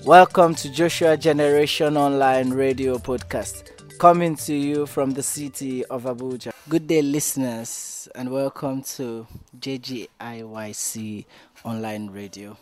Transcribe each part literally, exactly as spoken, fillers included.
Welcome to Joshua Generation Online Radio Podcast, coming to you from the city of Abuja. Good day, listeners, and welcome to J G I Y C Online Radio.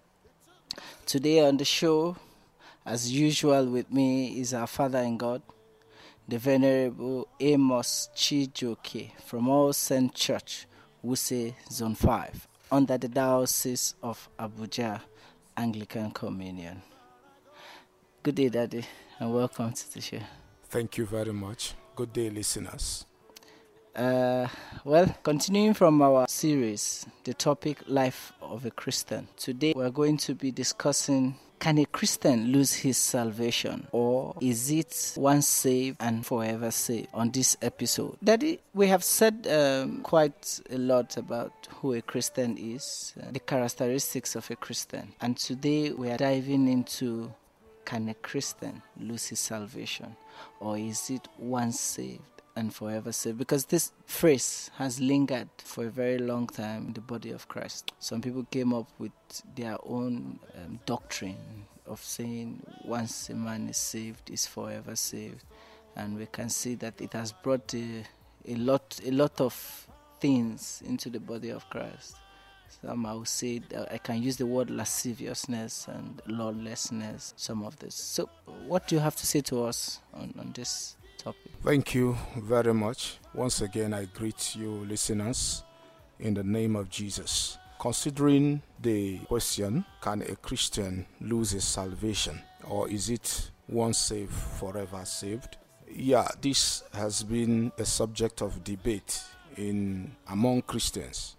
Today on the show, as usual with me, is our Father in God, the Venerable Amos Chijoke from All Saint Church, Wuse Zone five, under the Diocese of Abuja Anglican Communion. Good day, Daddy, and welcome to the show. Thank you very much. Good day, listeners. Uh, well, continuing from our series, the topic Life of a Christian. Today we're going to be discussing, can a Christian lose his salvation, or is it once saved and forever saved? On this episode, Daddy, we have said um, quite a lot about who a Christian is, uh, the characteristics of a Christian, and today we are diving into, can a Christian lose his salvation, or is it once saved and forever saved? Because this phrase has lingered for a very long time in the body of Christ. Some people came up with their own um, doctrine of saying once a man is saved, is forever saved, and we can see that it has brought a, a lot, a lot of things into the body of Christ. Some I would say, I can use the word lasciviousness and lawlessness, some of this. So what do you have to say to us on, on this topic? Thank you very much. Once again, I greet you listeners in the name of Jesus. Considering the question, can a Christian lose his salvation, or is it once saved, forever saved? Yeah, this has been a subject of debate in among Christians.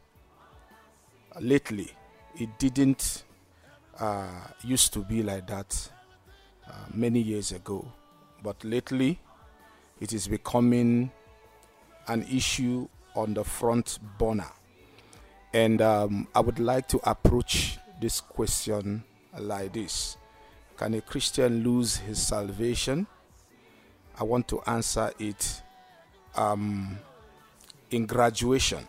Lately, it didn't uh, used to be like that uh, many years ago, but lately it is becoming an issue on the front burner. And um, I would like to approach this question like this: can a Christian lose his salvation? I want to answer it um, in graduation.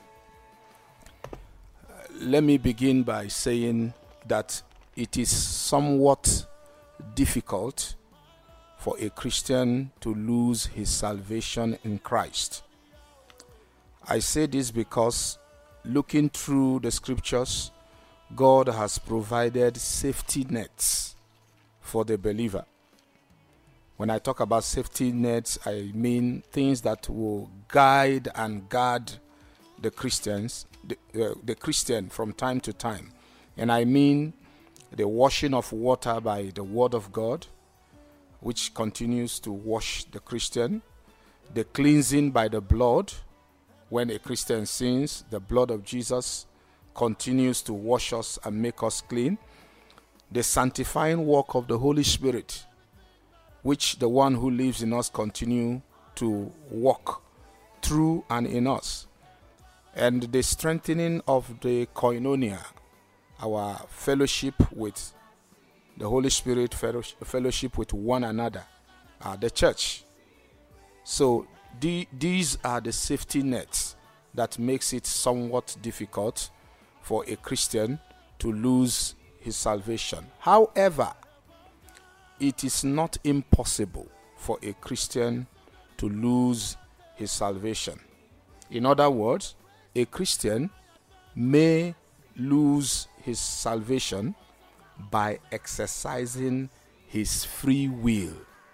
Let me begin by saying that it is somewhat difficult for a Christian to lose his salvation in Christ. I say this because looking through the scriptures, God has provided safety nets for the believer. When I talk about safety nets, I mean things that will guide and guard the Christians, the, uh, the Christian from time to time. And I mean the washing of water by the word of God, which continues to wash the Christian, the cleansing by the blood. When a Christian sins, the blood of Jesus continues to wash us and make us clean, the sanctifying work of the Holy Spirit, which the one who lives in us continue to walk through and in us, and the strengthening of the koinonia, our fellowship with the Holy Spirit, fellowship with one another, uh, the church. So the, these are the safety nets that makes it somewhat difficult for a Christian to lose his salvation. However, it is not impossible for a Christian to lose his salvation. In other words, a Christian may lose his salvation by exercising his free will.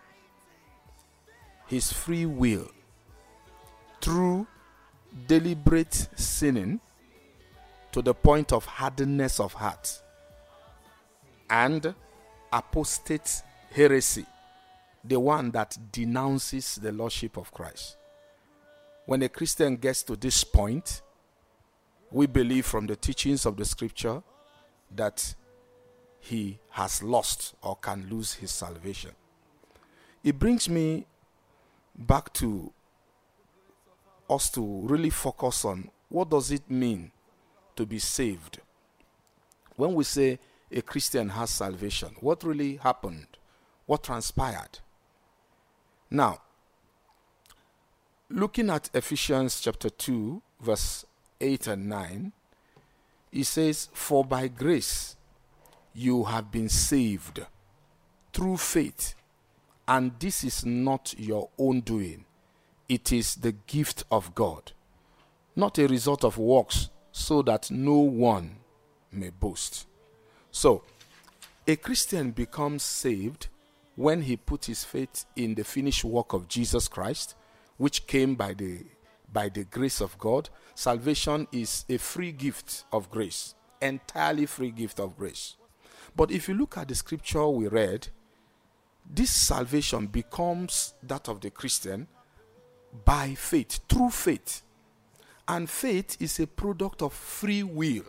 His free will through deliberate sinning to the point of hardness of heart and apostate heresy, the one that denounces the Lordship of Christ. When a Christian gets to this point, we believe from the teachings of the scripture that he has lost or can lose his salvation. It brings me back to us to really focus on what does it mean to be saved. When we say a Christian has salvation, what really happened? What transpired? Now, looking at Ephesians chapter two, verse eight and nine, it says, "For by grace you have been saved through faith. And this is not your own doing. It is the gift of God, not a result of works, so that no one may boast. So, a Christian becomes saved when he puts his faith in the finished work of Jesus Christ, which came by the by the grace of God. Salvation is a free gift of grace, entirely free gift of grace. But if you look at the scripture we read, this salvation becomes that of the Christian by faith, through faith. And faith is a product of free will.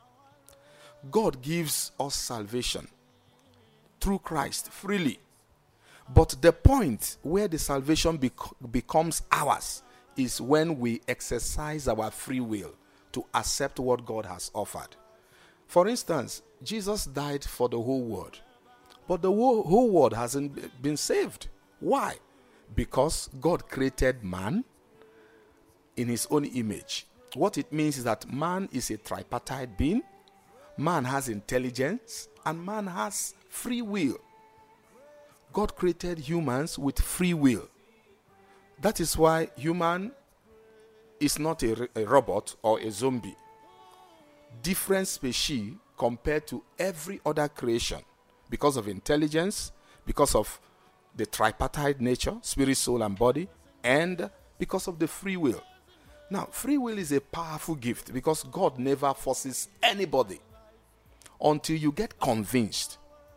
God gives us salvation through Christ freely. But the point where the salvation bec- becomes ours is when we exercise our free will to accept what God has offered. For instance, Jesus died for the whole world, but the whole, whole world hasn't been saved. Why? Because God created man in his own image. What it means is that man is a tripartite being, man has intelligence, and man has free will. God created humans with free will. That is why human is not a, a robot or a zombie. Different species compared to every other creation because of intelligence, because of the tripartite nature, spirit, soul, and body, and because of the free will. Now, free will is a powerful gift because God never forces anybody until you get convinced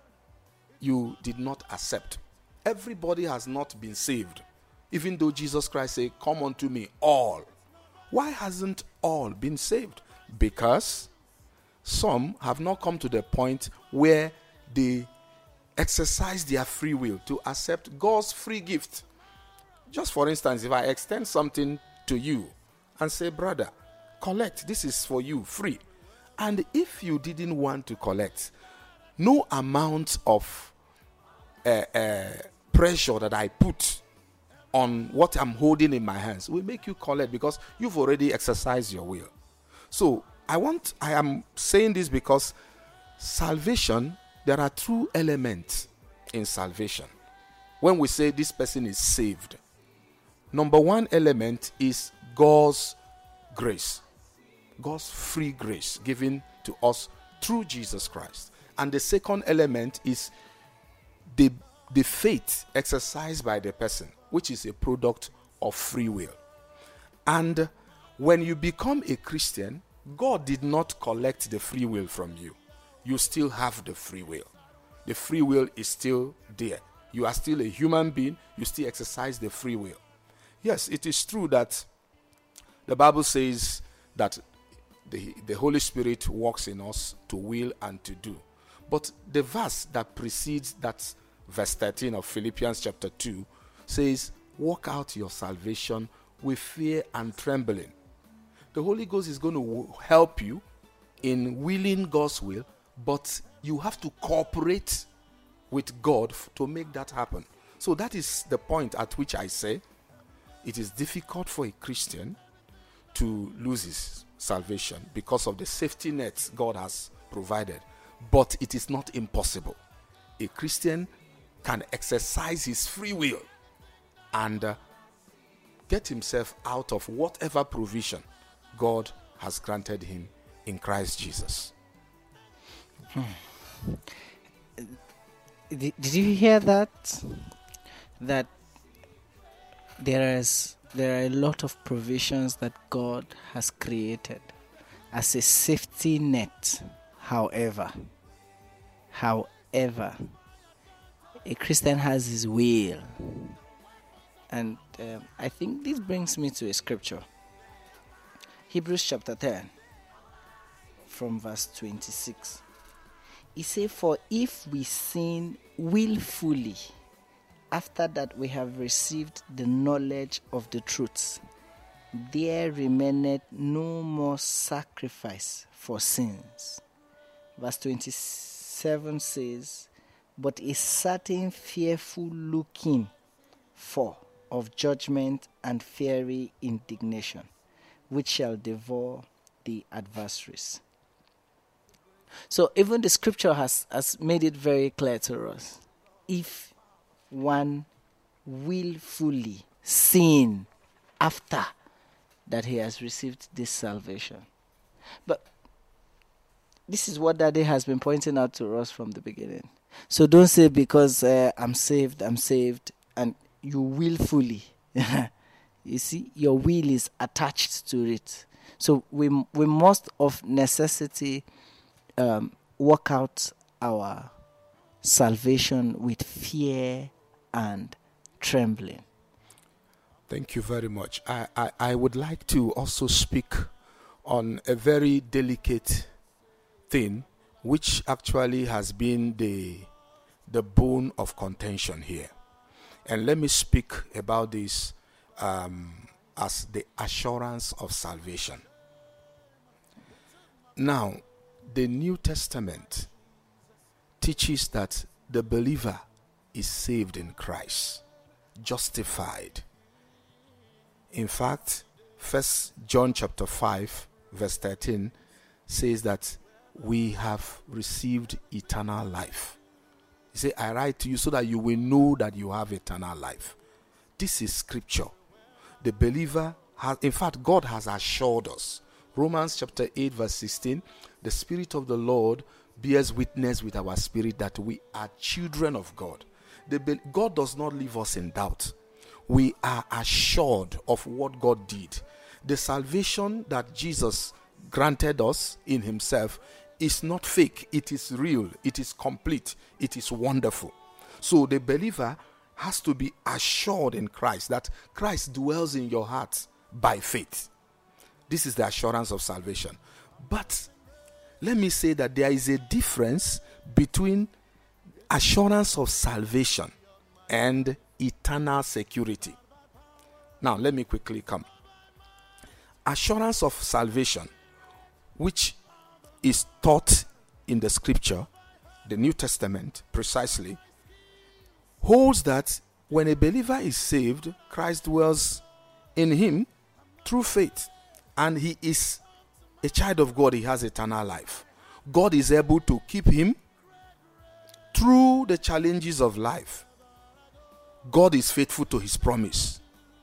you did not accept. Everybody has not been saved, even though Jesus Christ said, "Come unto me, all." Why hasn't all been saved? Because some have not come to the point where they exercise their free will to accept God's free gift. Just for instance, if I extend something to you and say, "Brother, collect, this is for you, free." And if you didn't want to collect, no amount of uh, uh, pressure that I put on what I'm holding in my hands will make you collect, because you've already exercised your will. So I want, I am saying this because salvation, there are two elements in salvation. When we say this person is saved, number one element is God's grace. God's free grace given to us through Jesus Christ. And the second element is the, the faith exercised by the person, which is a product of free will. And when you become a Christian, God did not collect the free will from you. You still have the free will. The free will is still there. You are still a human being. You still exercise the free will. Yes, it is true that the Bible says that the, the Holy Spirit works in us to will and to do. But the verse that precedes that, verse thirteen of Philippians chapter two, says, "Work out your salvation with fear and trembling." The Holy Ghost is going to help you in willing God's will, but you have to cooperate with God f- to make that happen. So that is the point at which I say it is difficult for a Christian to lose his salvation because of the safety nets God has provided. But it is not impossible. A Christian can exercise his free will and uh, get himself out of whatever provision God has granted him in Christ Jesus. Hmm. Did, did you hear that? That there is there are a lot of provisions that God has created as a safety net. However, however, a Christian has his will. And um, I think this brings me to a scripture. Hebrews chapter ten, from verse twenty-six. It says, "For if we sin willfully, after that we have received the knowledge of the truth, there remaineth no more sacrifice for sins." Verse twenty-seven says, "But a certain fearful looking for of judgment and fiery indignation, which shall devour the adversaries." So even the scripture has, has made it very clear to us if one willfully sin after that he has received this salvation. But this is what Daddy has been pointing out to us from the beginning. So don't say because uh, I'm saved, I'm saved, and you willfully. You see, your will is attached to it. So we we must of necessity um, work out our salvation with fear and trembling. Thank you very much. I, I, I would like to also speak on a very delicate thing, which actually has been the the bone of contention here. And let me speak about this um, as the assurance of salvation. Now, the New Testament teaches that the believer is saved in Christ, justified. In fact, First John chapter five, verse thirteen says that we have received eternal life. He said, I write to you so that you will know that you have eternal life. This is scripture. The believer has, in fact, God has assured us. Romans chapter eight, verse sixteen, the Spirit of the Lord bears witness with our spirit that we are children of God. The, God does not leave us in doubt. We are assured of what God did. The salvation that Jesus granted us in himself is not fake. It is real. It is complete. It is wonderful. So the believer has to be assured in Christ that Christ dwells in your heart by faith. This is the assurance of salvation. But let me say that there is a difference between assurance of salvation and eternal security. Now, let me quickly come. Assurance of salvation, which is taught in the scripture, the New Testament precisely, holds that when a believer is saved, Christ dwells in him through faith, and he is a child of God. He has eternal life. God is able to keep him through the challenges of life. God is faithful to his promise.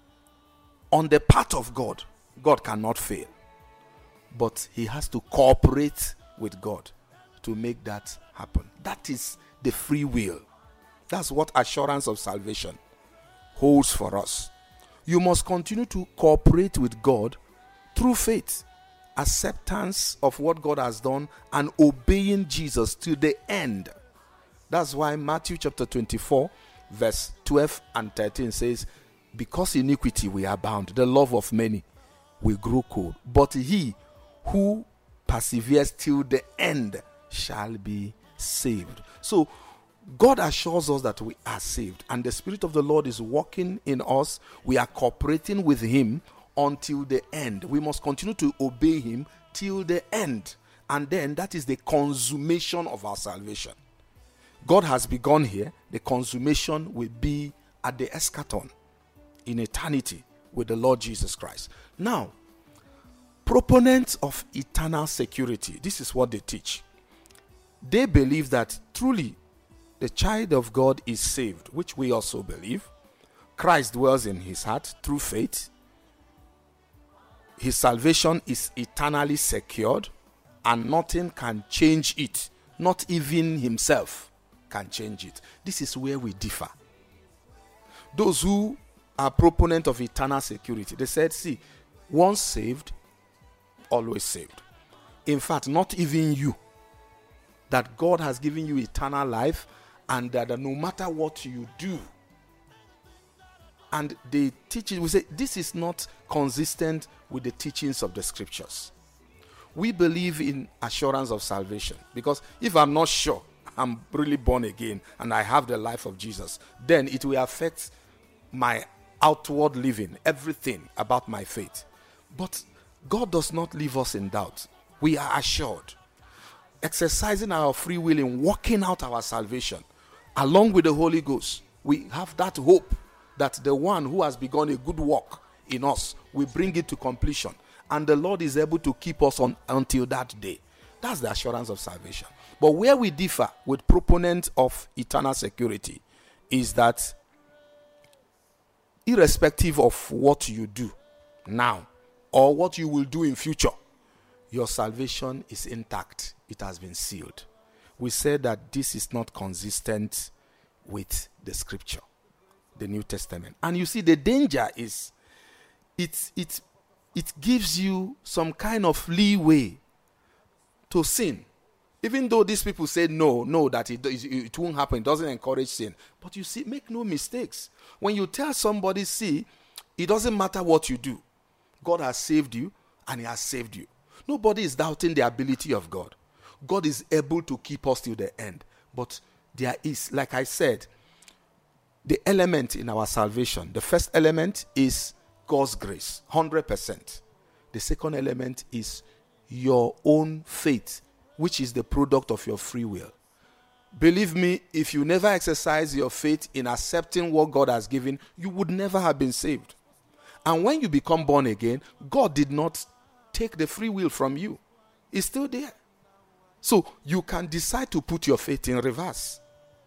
On the part of God, God cannot fail. But he has to cooperate with God to make that happen. That is the free will. That's what assurance of salvation holds for us. You must continue to cooperate with God through faith, acceptance of what God has done, and obeying Jesus to the end. That's why Matthew chapter twenty-four, verse twelve and thirteen says, because iniquity we are bound, the love of many will grow cold. But he who perseveres till the end shall be saved. So God assures us that we are saved, and the Spirit of the Lord is working in us. We are cooperating with him until the end. We must continue to obey him till the end. And then that is the consummation of our salvation. God has begun here. The consummation will be at the eschaton in eternity with the Lord Jesus Christ. Now, proponents of eternal security, this is what they teach. They believe that truly the child of God is saved, which we also believe. Christ dwells in his heart through faith. His salvation is eternally secured, and nothing can change it. Not even himself can change it. This is where we differ. Those who are proponents of eternal security, they said, see, once saved, always saved. In fact, not even you. That God has given you eternal life, and that no matter what you do, and they teach it, we say this is not consistent with the teachings of the scriptures. We believe in assurance of salvation, because if I'm not sure I'm really born again and I have the life of Jesus, then it will affect my outward living, everything about my faith. But God does not leave us in doubt. We are assured, exercising our free will in working out our salvation along with the Holy Ghost. We have that hope that the one who has begun a good work in us will bring it to completion, and the Lord is able to keep us on until that day. That's the assurance of salvation. But where we differ with proponents of eternal security is that irrespective of what you do now or what you will do in future, your salvation is intact. It has been sealed. We said that this is not consistent with the scripture, the New Testament. And you see, the danger is it, it, it gives you some kind of leeway to sin. Even though these people say no, no, that it, it won't happen, it doesn't encourage sin. But you see, make no mistakes. When you tell somebody, see, it doesn't matter what you do. God has saved you, and he has saved you. Nobody is doubting the ability of God. God is able to keep us till the end. But there is, like I said, the element in our salvation. The first element is God's grace, one hundred percent. The second element is your own faith, which is the product of your free will. Believe me, if you never exercise your faith in accepting what God has given, you would never have been saved. And when you become born again, God did not take the free will from you. It's still there. So you can decide to put your faith in reverse.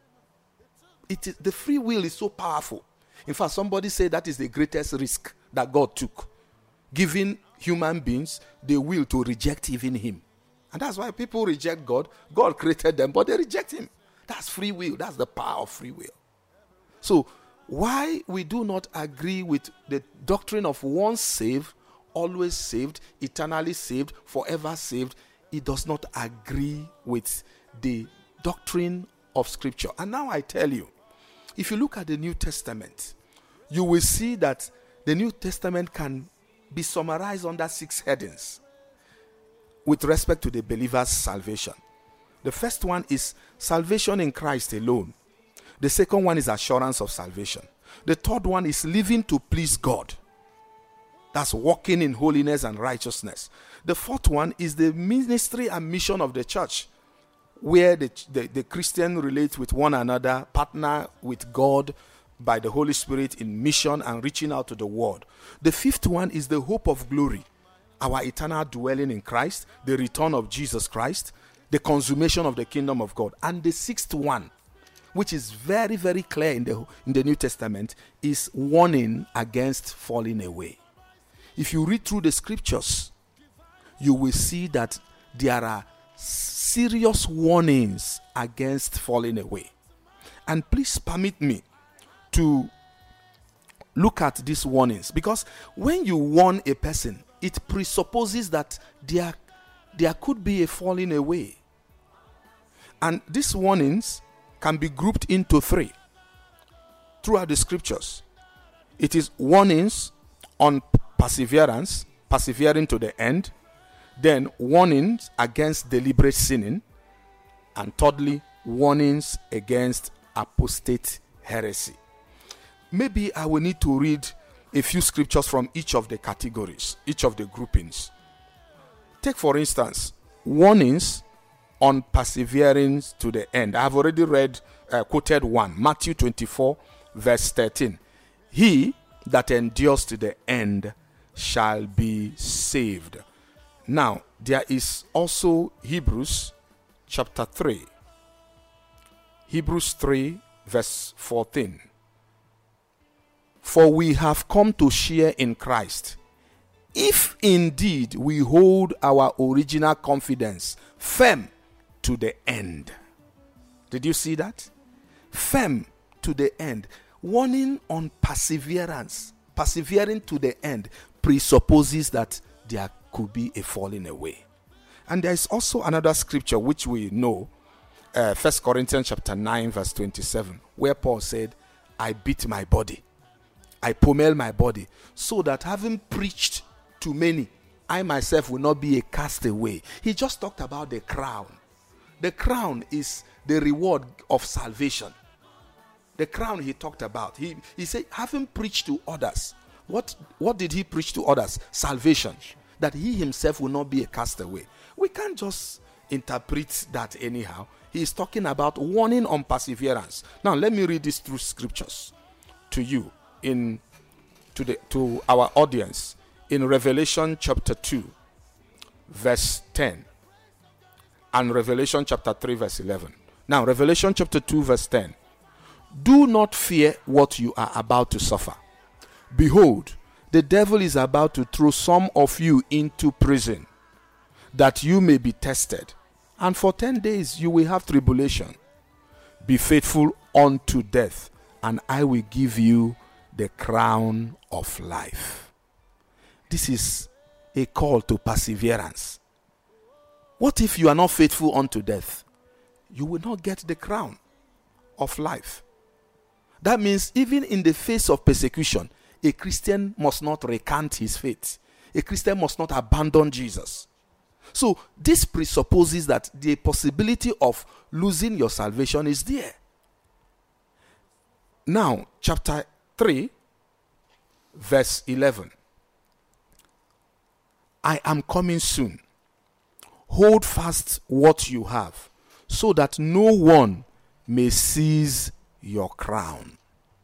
It is, the free will is so powerful. In fact, somebody said that is the greatest risk that God took, giving human beings the will to reject even him. And that's why people reject God. God created them, but they reject him. That's free will. That's the power of free will. So why we do not agree with the doctrine of once saved, always saved, eternally saved, forever saved, it does not agree with the doctrine of Scripture. And now I tell you, if you look at the New Testament, you will see that the New Testament can be summarized under six headings with respect to the believer's salvation. The first one is salvation in Christ alone. The second one is assurance of salvation. The third one is living to please God. That's walking in holiness and righteousness. The fourth one is the ministry and mission of the church, where the, the, the Christian relates with one another, partner with God by the Holy Spirit in mission and reaching out to the world. The fifth one is the hope of glory, our eternal dwelling in Christ, the return of Jesus Christ, the consummation of the kingdom of God. And the sixth one, which is very, very clear in the, in the New Testament, is warning against falling away. If you read through the scriptures, you will see that there are serious warnings against falling away. And please permit me to look at these warnings, because when you warn a person, it presupposes that there, there could be a falling away. And these warnings can be grouped into three throughout the scriptures. It is warnings on perseverance, persevering to the end. Then warnings against deliberate sinning. And thirdly, warnings against apostate heresy. Maybe I will need to read a few scriptures from each of the categories, each of the groupings. Take, for instance, warnings on perseverance to the end. I have already read, uh, quoted one, Matthew twenty-four, verse thirteen. He that endures to the end shall be saved. Now, there is also Hebrews chapter three. Hebrews three, verse fourteen. For we have come to share in Christ, if indeed we hold our original confidence firm to the end. Did you see that? Firm to the end. Warning on perseverance. Persevering to the end presupposes that there could be a falling away. And there is also another scripture which we know, uh, First Corinthians chapter nine, verse twenty-seven, where Paul said, I beat my body, I pommel my body, so that having preached to many, I myself will not be a castaway. He just talked about the crown. The crown is the reward of salvation. The crown he talked about. He, he said, having preached to others. What, what did he preach to others? Salvation. That he himself will not be a castaway. We can't just interpret that anyhow. He is talking about warning on perseverance. Now let me read these two scriptures to you, in to the to our audience, in Revelation chapter two, verse ten, and Revelation chapter three, verse eleven. Now, Revelation chapter two, verse ten. Do not fear what you are about to suffer. Behold, the devil is about to throw some of you into prison, that you may be tested. And for ten days you will have tribulation. Be faithful unto death, and I will give you the crown of life. This is a call to perseverance. What if you are not faithful unto death? You will not get the crown of life. That means even in the face of persecution, a Christian must not recant his faith. A Christian must not abandon Jesus. So this presupposes that the possibility of losing your salvation is there. Now, chapter three, verse eleven. I am coming soon. Hold fast what you have, so that no one may seize your crown.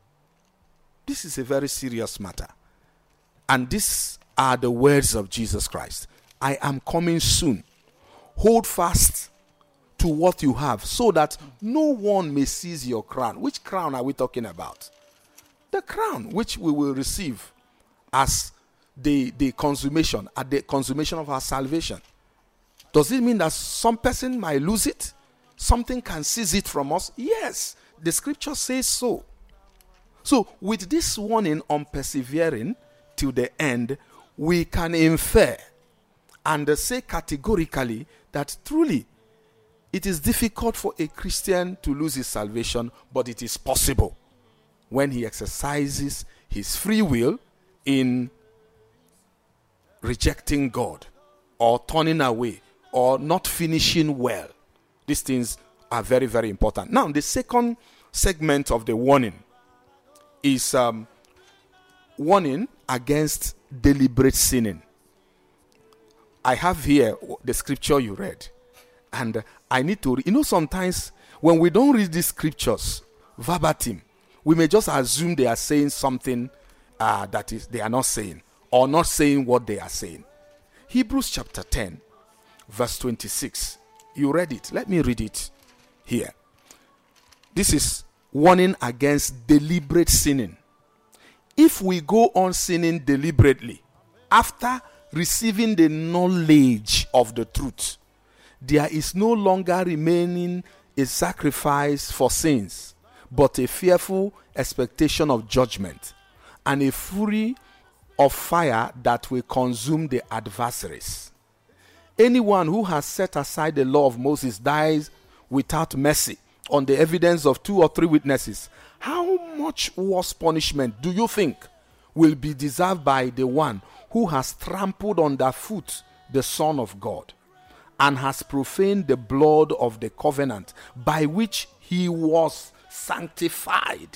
This is a very serious matter. And these are the words of Jesus Christ. I am coming soon. Hold fast to what you have, so that no one may seize your crown. Which crown are we talking about? The crown which we will receive as the, the consummation, at the consummation of our salvation. Does it mean that some person might lose it? Something can seize it from us? Yes, the scripture says so. So with this warning on persevering till the end, we can infer and say categorically that truly it is difficult for a Christian to lose his salvation, but it is possible when he exercises his free will in rejecting God or turning away or not finishing well. These things are very, very important. Now, the second segment of the warning is um, warning against deliberate sinning. I have here the scripture you read, and I need to, you know, sometimes when we don't read these scriptures verbatim, we may just assume they are saying something uh, that is they are not saying, or not saying what they are saying. Hebrews chapter ten, verse twenty-six. You read it. Let me read it here. This is warning against deliberate sinning. If we go on sinning deliberately after receiving the knowledge of the truth, there is no longer remaining a sacrifice for sins, but a fearful expectation of judgment and a fury of fire that will consume the adversaries. Anyone who has set aside the law of Moses dies without mercy on the evidence of two or three witnesses. How much worse punishment do you think will be deserved by the one who has trampled underfoot the Son of God and has profaned the blood of the covenant by which he was sanctified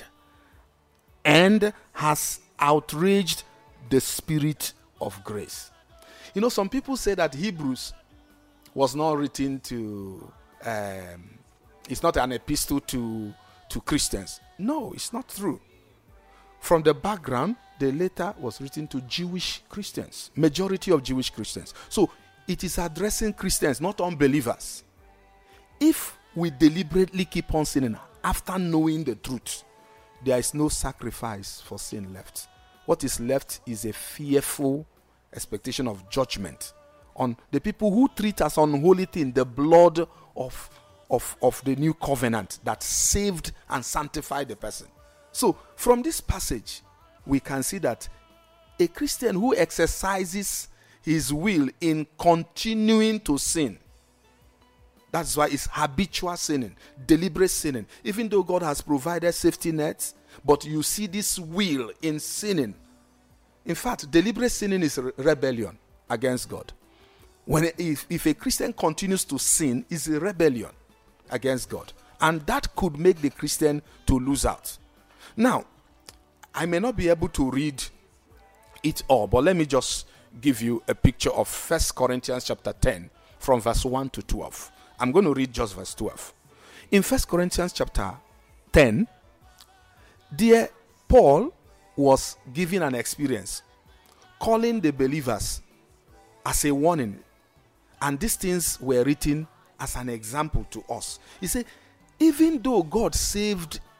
and has outraged the Spirit of grace? You know, some people say that Hebrews was not written to, um, it's not an epistle to, to Christians. No, it's not true. From the background, the letter was written to Jewish Christians, majority of Jewish Christians. So it is addressing Christians, not unbelievers. If we deliberately keep on sinning after knowing the truth, there is no sacrifice for sin left. What is left is a fearful expectation of judgment on the people who treat as unholy thing the blood of, of, of the new covenant that saved and sanctified the person. So from this passage, we can see that a Christian who exercises his will in continuing to sin, that's why it's habitual sinning, deliberate sinning. Even though God has provided safety nets, but you see this will in sinning. In fact, deliberate sinning is re- rebellion against God. When if, if a Christian continues to sin, it's a rebellion against God. And that could make the Christian to lose out. Now, I may not be able to read it all, but let me just give you a picture of First Corinthians chapter ten from verse one to twelve. I'm going to read just verse twelve. In First Corinthians chapter ten, dear Paul was giving an experience, calling the believers as a warning. And these things were written as an example to us. He said, even though God saved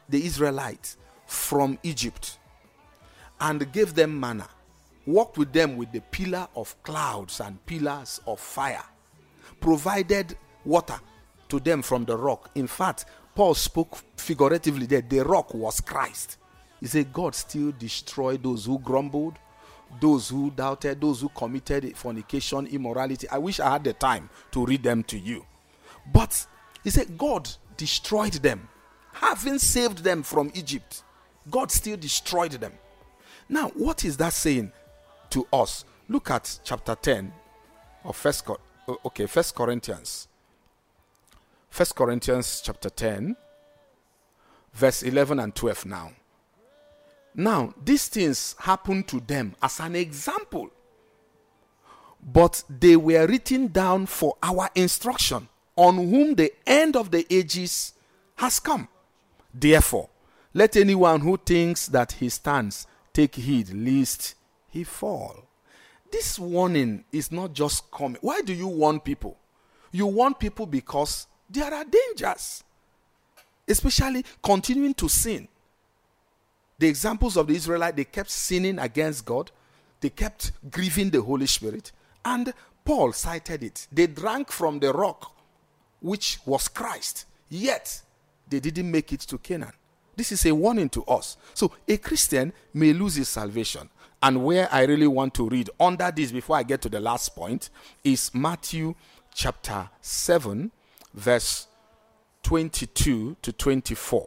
the Israelites from Egypt and gave them manna, walked with them with the pillar of clouds and pillars of fire, provided water to them from the rock. In fact, Paul spoke figuratively that the rock was Christ. He said God still destroyed those who grumbled, those who doubted, those who committed fornication, immorality. I wish I had the time to read them to you. But he said God destroyed them. Having saved them from Egypt, God still destroyed them. Now, what is that saying to us? Look at chapter ten of First, okay, First Corinthians. First Corinthians chapter ten, verse eleven and twelve now. Now, these things happened to them as an example, but they were written down for our instruction, on whom the end of the ages has come. Therefore, let anyone who thinks that he stands take heed lest he fall. This warning is not just coming. Why do you warn people? You warn people because there are dangers, especially continuing to sin. The examples of the Israelites, they kept sinning against God. They kept grieving the Holy Spirit. And Paul cited it. They drank from the rock, which was Christ. Yet, they didn't make it to Canaan. This is a warning to us. So, a Christian may lose his salvation. And where I really want to read under this before I get to the last point is Matthew chapter seven, verse twenty-two to twenty-four.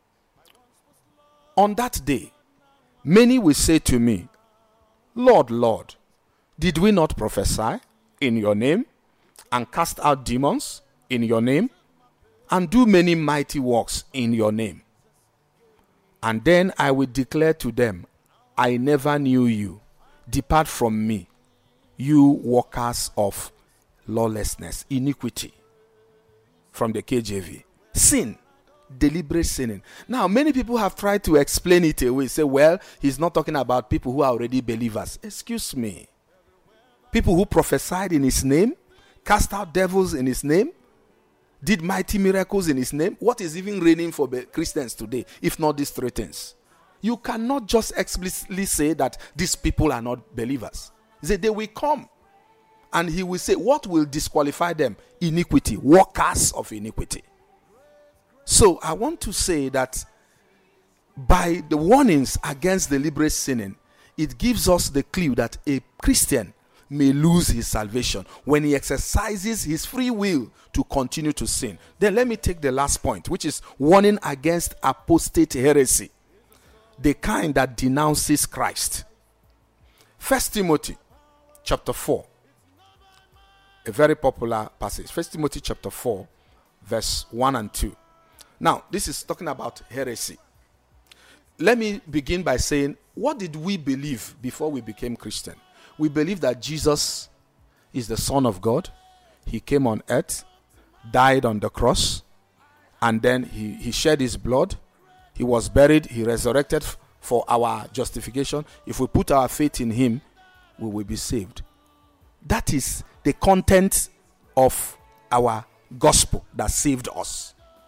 On that day, many will say to me, Lord, Lord, did we not prophesy in your name, and cast out demons in your name, and do many mighty works in your name? And then I will declare to them, I never knew you. Depart from me, you workers of lawlessness, iniquity. From the K J V. Sin. Deliberate sinning. Now, many people have tried to explain it away. Say, well, he's not talking about people who are already believers. Excuse me. People who prophesied in his name, cast out devils in his name, did mighty miracles in his name. What is even reigning for Christians today, if not these three things? You cannot just explicitly say that these people are not believers. He said they will come. And he will say, what will disqualify them? Iniquity, workers of iniquity. So I want to say that by the warnings against deliberate sinning, it gives us the clue that a Christian may lose his salvation when he exercises his free will to continue to sin. Then let me take the last point, which is warning against apostate heresy, the kind that denounces Christ. First Timothy chapter four, a very popular passage. First Timothy chapter four, verse one and two. Now, this is talking about heresy. Let me begin by saying, what did we believe before we became Christian? We believed that Jesus is the Son of God. He came on earth, died on the cross, and then he, he shed his blood. He was buried. He resurrected f- for our justification. If we put our faith in him, we will be saved. That is the content of our gospel that saved us.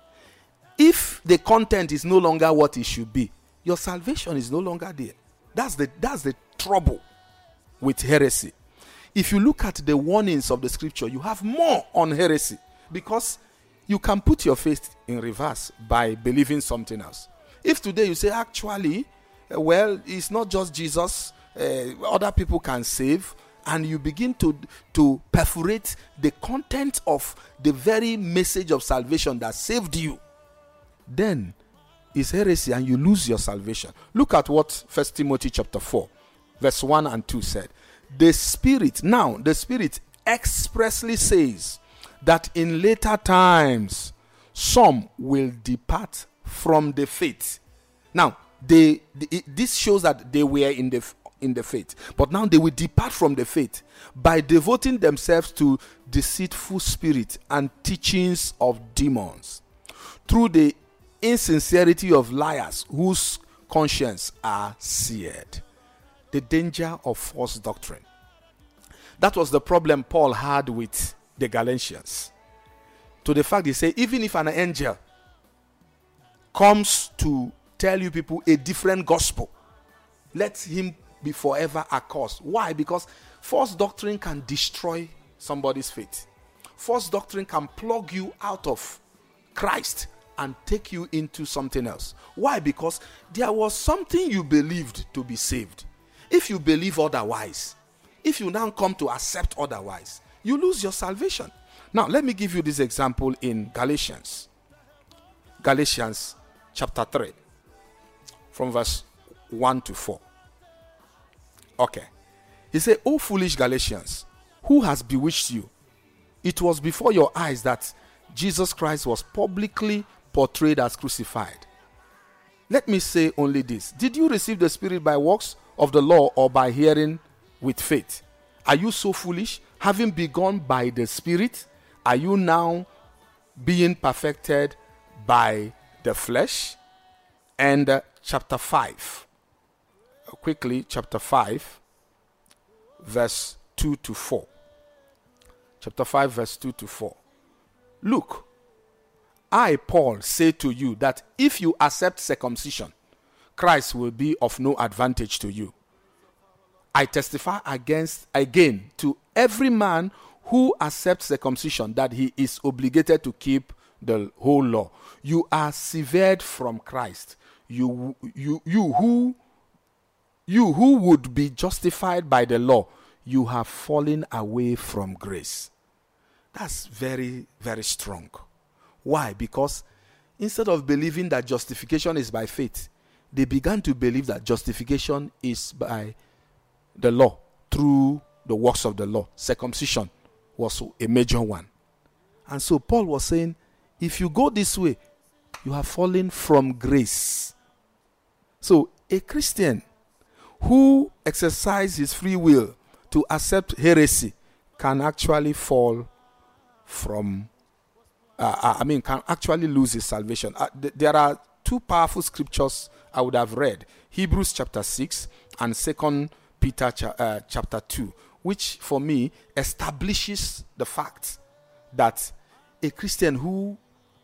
If the content is no longer what it should be, your salvation is no longer there. That's the that's the trouble with heresy. If you look at the warnings of the scripture, you have more on heresy, because you can put your faith in reverse by believing something else. If today you say, actually, uh, well, it's not just Jesus, uh, other people can save, and you begin to, to perforate the content of the very message of salvation that saved you, then it's heresy and you lose your salvation. Look at what First Timothy chapter four, verse one and two said. The Spirit, now the Spirit expressly says that in later times some will depart from the faith. Now, they, they this shows that they were in the in the faith, but now they will depart from the faith by devoting themselves to deceitful spirit and teachings of demons, through the insincerity of liars whose conscience are seared. The danger of false doctrine. That was the problem Paul had with the Galatians. To the fact he said, even if an angel comes to tell you people a different gospel, let him be forever accursed. Why? Because false doctrine can destroy somebody's faith. False doctrine can plug you out of Christ and take you into something else. Why? Because there was something you believed to be saved. If you believe otherwise, if you now come to accept otherwise, you lose your salvation. Now, let me give you this example in Galatians. Galatians chapter three, from verse one to four. Okay. He said, "O foolish Galatians, who has bewitched you? It was before your eyes that Jesus Christ was publicly portrayed as crucified. Let me say only this. Did you receive the Spirit by works of the law or by hearing with faith? Are you so foolish? Having begun by the Spirit, are you now being perfected by the flesh?" And uh, chapter five. Uh, quickly, chapter five, verse two to four. Chapter five, verse two to four. "Look, I, Paul, say to you that if you accept circumcision, Christ will be of no advantage to you. I testify against again to every man who accepts circumcision that he is obligated to keep the whole law. You are severed from Christ. You, you, you who, you who would be justified by the law, you have fallen away from grace." That's very, very strong. Why? Because instead of believing that justification is by faith, they began to believe that justification is by the law, through the works of the law. Circumcision was a major one. And so Paul was saying, if you go this way, you have fallen from grace. So a Christian who exercises his free will to accept heresy can actually fall from, uh, I mean, can actually lose his salvation. Uh, th- there are two powerful scriptures I would have read. Hebrews chapter six and Second Peter cha- uh, chapter two, which for me establishes the fact that a Christian who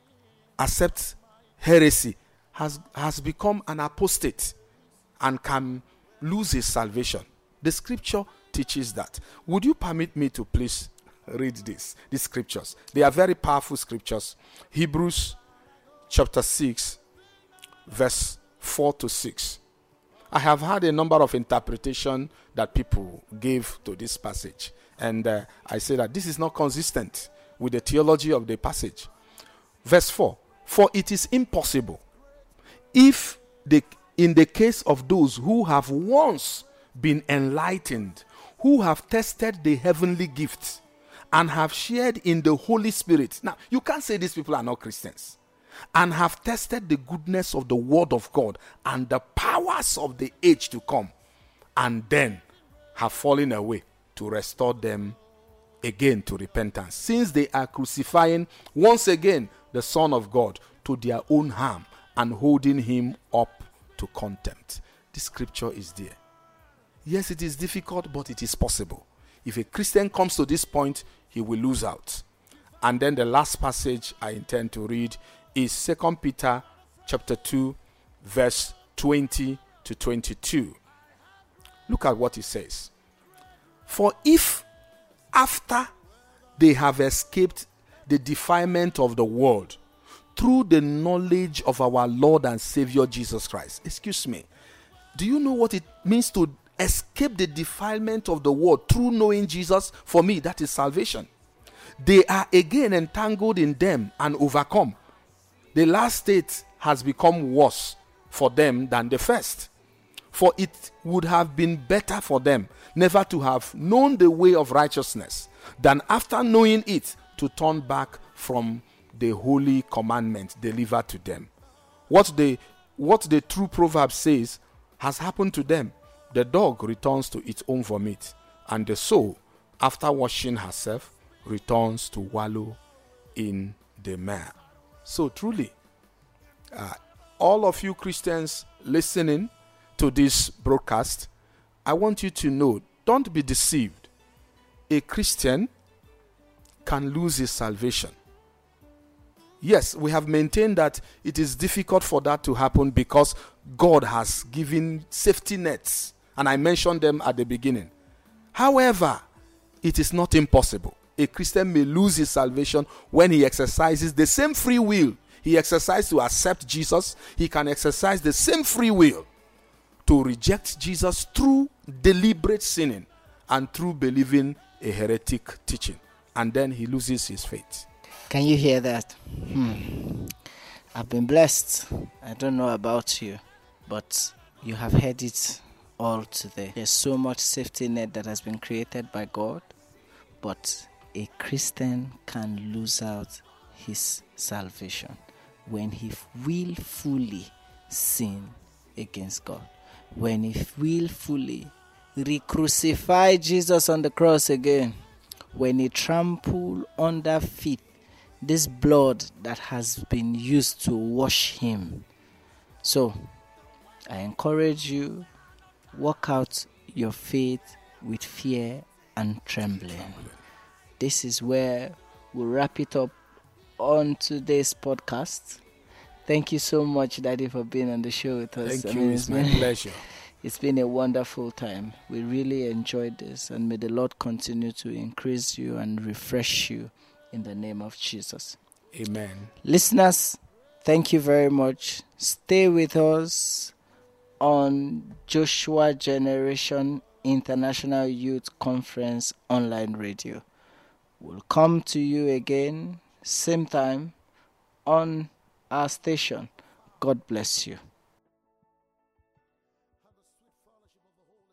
accepts heresy has, has become an apostate and can lose his salvation. The scripture teaches that. Would you permit me to please read this, these scriptures? They are very powerful scriptures. Hebrews chapter six, verse four to six. I have had a number of interpretations that people gave to this passage, and uh, I say that this is not consistent with the theology of the passage. Verse four, "For it is impossible, if the in the case of those who have once been enlightened, who have tested the heavenly gifts, and have shared in the Holy Spirit." Now, you can't say these people are not Christians. "And have tested the goodness of the word of God and the powers of the age to come, and then have fallen away, to restore them again to repentance, since they are crucifying once again the Son of God to their own harm, and holding him up to contempt." This scripture is there. Yes, it is difficult, but it is possible. If a Christian comes to this point, he will lose out. And then the last passage I intend to read is Second Peter chapter two, verse twenty to twenty-two. Look at what it says. "For if after they have escaped the defilement of the world through the knowledge of our Lord and Savior Jesus Christ." Excuse me. Do you know what it means to escape the defilement of the world through knowing Jesus? For me, that is salvation. "They are again entangled in them and overcome. The last state has become worse for them than the first. For it would have been better for them never to have known the way of righteousness, than after knowing it to turn back from the holy commandment delivered to them." What the, what the true proverb says has happened to them. The dog returns to its own vomit, and the soul, after washing herself, returns to wallow in the mire. So truly, uh, all of you Christians listening to this broadcast, I want you to know, don't be deceived. A Christian can lose his salvation. Yes, we have maintained that it is difficult for that to happen because God has given safety nets, and I mentioned them at the beginning. However, it is not impossible. A Christian may lose his salvation when he exercises the same free will he exercised to accept Jesus. He can exercise the same free will to reject Jesus through deliberate sinning and through believing a heretic teaching. And then he loses his faith. Can you hear that? Hmm. I've been blessed. I don't know about you, but you have heard it all today. There's so much safety net that has been created by God, but a Christian can lose out his salvation when he willfully sin against God. When he willfully re-crucify Jesus on the cross again. When he trample under feet this blood that has been used to wash him. So, I encourage you, work out your faith with fear and trembling. This is where we'll wrap it up on today's podcast. Thank you so much, Daddy, for being on the show with us. Thank I you. mean, It's it's my been, pleasure. It's been a wonderful time. We really enjoyed this, and may the Lord continue to increase you and refresh you in the name of Jesus. Amen. Listeners, thank you very much. Stay with us on Joshua Generation International Youth Conference online radio. We'll come to you again, same time, on our station. God bless you.